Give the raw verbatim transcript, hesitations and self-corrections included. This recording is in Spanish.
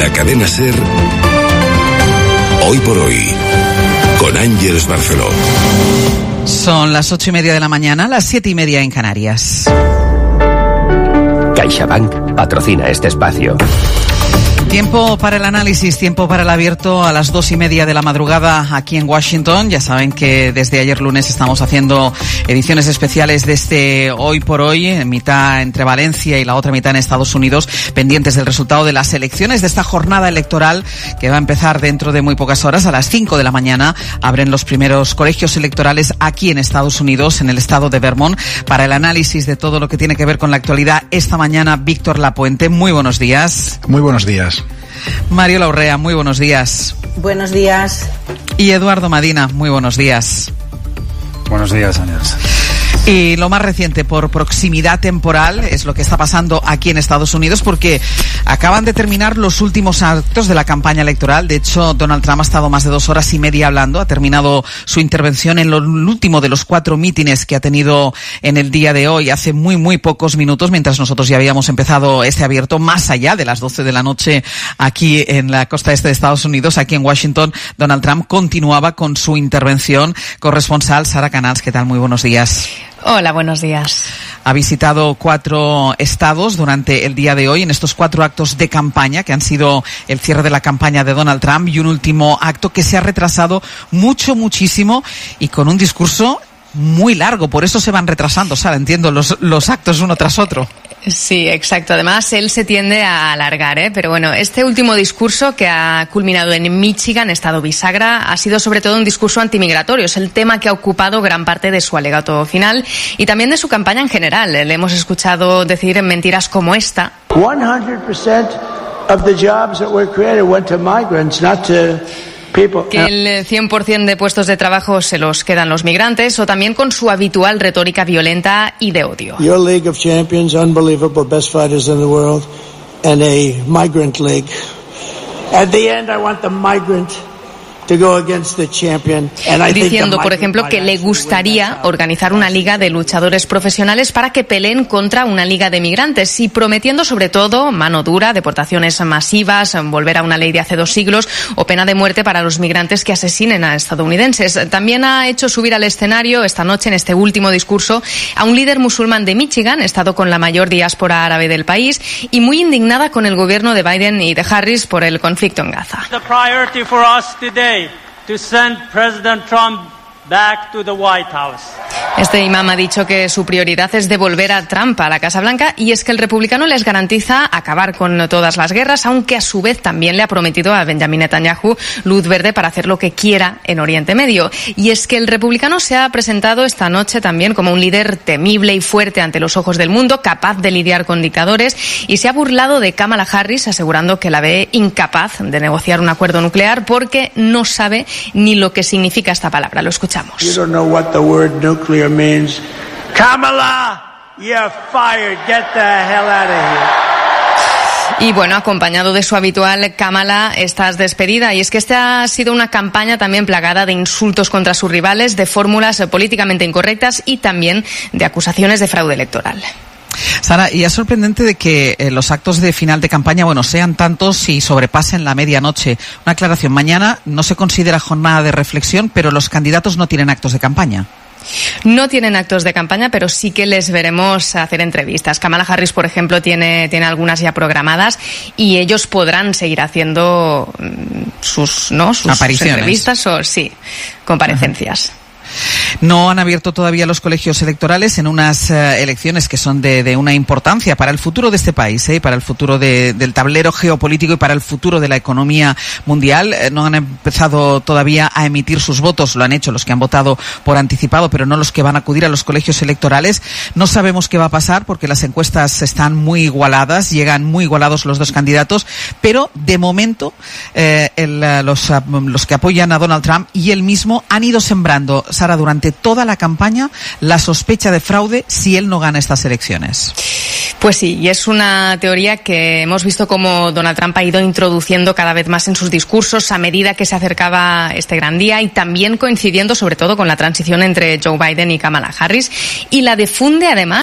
la cadena SER, Hoy por Hoy, con Ángeles Barceló. Son las ocho y media de la mañana, las siete y media en Canarias. CaixaBank patrocina este espacio. Tiempo para el análisis, tiempo para el abierto a las dos y media de la madrugada aquí en Washington. Ya saben que desde ayer lunes estamos haciendo ediciones especiales de este Hoy por Hoy, en mitad entre Valencia y la otra mitad en Estados Unidos, pendientes del resultado de las elecciones de esta jornada electoral que va a empezar dentro de muy pocas horas. A las cinco de la mañana abren los primeros colegios electorales aquí en Estados Unidos, en el estado de Vermont. Para el análisis de todo lo que tiene que ver con la actualidad, esta mañana Víctor Lapuente. Muy buenos días. Muy buenos días. Mario Laurrea, muy buenos días. Buenos días. Y Eduardo Madina, muy buenos días. Buenos días, Ángeles. Y lo más reciente, por proximidad temporal, es lo que está pasando aquí en Estados Unidos, porque acaban de terminar los últimos actos de la campaña electoral. De hecho, Donald Trump ha estado más de dos horas y media hablando. Ha terminado su intervención en el último de los cuatro mítines que ha tenido en el día de hoy, hace muy, muy pocos minutos, mientras nosotros ya habíamos empezado este abierto más allá de las doce de la noche aquí en la costa este de Estados Unidos. Aquí en Washington, Donald Trump continuaba con su intervención. Corresponsal Sara Canals, ¿qué tal? Muy buenos días. Hola, buenos días. Ha visitado cuatro estados durante el día de hoy en estos cuatro actos de campaña que han sido el cierre de la campaña de Donald Trump y un último acto que se ha retrasado mucho, muchísimo y con un discurso muy largo. Por eso se van retrasando, Sara, entiendo, los, los actos uno tras otro. Sí, exacto. Además, él se tiende a alargar, ¿eh? Pero bueno, este último discurso que ha culminado en Michigan, estado bisagra, ha sido sobre todo un discurso antimigratorio. Es el tema que ha ocupado gran parte de su alegato final y también de su campaña en general. Le hemos escuchado decir mentiras como esta. one hundred percent of the jobs that were created went to migrants, not to people. Que el cien por ciento de puestos de trabajo se los quedan los migrantes, o también con su habitual retórica violenta y de odio. Your League of Champions, unbelievable, best fighters in the world, and a migrant league. At the end, I want the migrant to go against the champion. And I Diciendo, think por ejemplo, que le gustaría organizar una liga de luchadores profesionales para que peleen contra una liga de migrantes y prometiendo sobre todo mano dura, deportaciones masivas, volver a una ley de hace dos siglos o pena de muerte para los migrantes que asesinen a estadounidenses. También ha hecho subir al escenario esta noche, en este último discurso, a un líder musulmán de Michigan, estado con la mayor diáspora árabe del país y muy indignada con el gobierno de Biden y de Harris por el conflicto en Gaza. The priority for us today to send President Trump back to the White House. Este imam ha dicho que su prioridad es devolver a Trump a la Casa Blanca y es que el republicano les garantiza acabar con todas las guerras, aunque a su vez también le ha prometido a Benjamin Netanyahu luz verde para hacer lo que quiera en Oriente Medio. Y es que el republicano se ha presentado esta noche también como un líder temible y fuerte ante los ojos del mundo, capaz de lidiar con dictadores, y se ha burlado de Kamala Harris, asegurando que la ve incapaz de negociar un acuerdo nuclear porque no sabe ni lo que significa esta palabra. Lo escuchamos. You don't know what the word nuclear means. Kamala, you're fired. Get the hell out of here. Y bueno, acompañado de su habitual Kamala, estás despedida. Y es que esta ha sido una campaña también plagada de insultos contra sus rivales, de fórmulas políticamente incorrectas y también de acusaciones de fraude electoral. Sara, y es sorprendente de que eh, los actos de final de campaña, bueno, sean tantos y sobrepasen la medianoche. Una aclaración, mañana no se considera jornada de reflexión, pero los candidatos no tienen actos de campaña. No tienen actos de campaña, pero sí que les veremos hacer entrevistas. Kamala Harris, por ejemplo, tiene, tiene algunas ya programadas y ellos podrán seguir haciendo sus, ¿no? sus, sus entrevistas o, sí, comparecencias. Ajá. No han abierto todavía los colegios electorales en unas eh, elecciones que son de, de una importancia para el futuro de este país, eh, para el futuro de, del tablero geopolítico y para el futuro de la economía mundial. Eh, no han empezado todavía a emitir sus votos, lo han hecho los que han votado por anticipado, pero no los que van a acudir a los colegios electorales. No sabemos qué va a pasar porque las encuestas están muy igualadas, llegan muy igualados los dos candidatos, pero de momento eh, el, los, los que apoyan a Donald Trump y él mismo han ido sembrando, Sara, durante toda la campaña la sospecha de fraude si él no gana estas elecciones. Pues sí, y es una teoría que hemos visto cómo Donald Trump ha ido introduciendo cada vez más en sus discursos a medida que se acercaba este gran día y también coincidiendo sobre todo con la transición entre Joe Biden y Kamala Harris, y la difunde además